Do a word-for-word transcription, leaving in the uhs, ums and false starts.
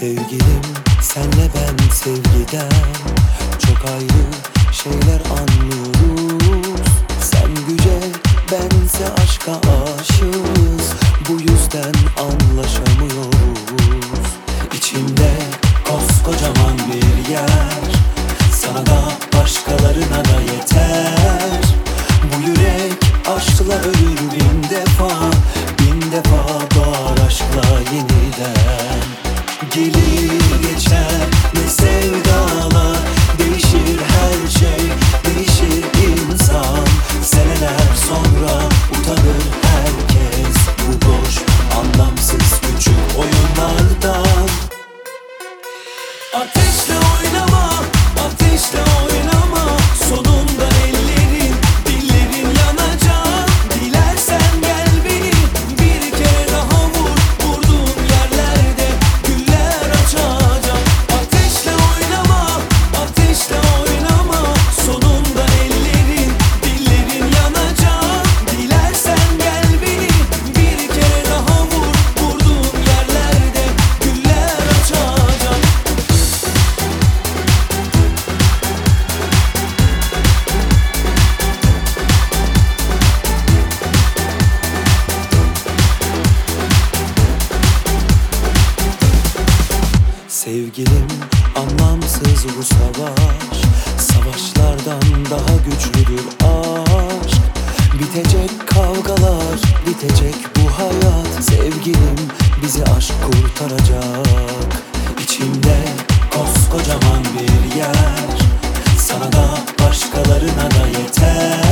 Sevgilim, senle ben sevgiden çok ayrı şeyler anlıyoruz. Sen güce, bense aşka aşığız. Bu yüzden anlaşamıyoruz. İçimde koskocaman bir yer, sana da başkalarına da yeter. Bu yürek aşkla ölür bin defa, bin defa doğar aşkla yeniden. Gelir geçer ne sevdalar, değişir her şey, değişir insan. Seneler sonra utanır herkes bu boş, anlamsız küçük oyunlardan. Ateşle oynama, ateşle oynama, sonunda ellerin, dillerin yanacak. Dilersen gel beni bir kere daha vur, vurduğun yerlerde güller açacak. Ateşle oynama, ateşle oynama, sonunda ellerin, dillerin yanacak. Dilersen gel beni bir kere daha vur, vurduğun yerlerde güller açacak. Sevgilim, anlamsız bu savaş, savaşlardan daha güçlüdür aşk. Bitecek kavgalar, bitecek bu hayat. Sevgilim, bizi aşk kurtaracak. İçimde koskocaman bir yer, sana da başkalarına da yeter.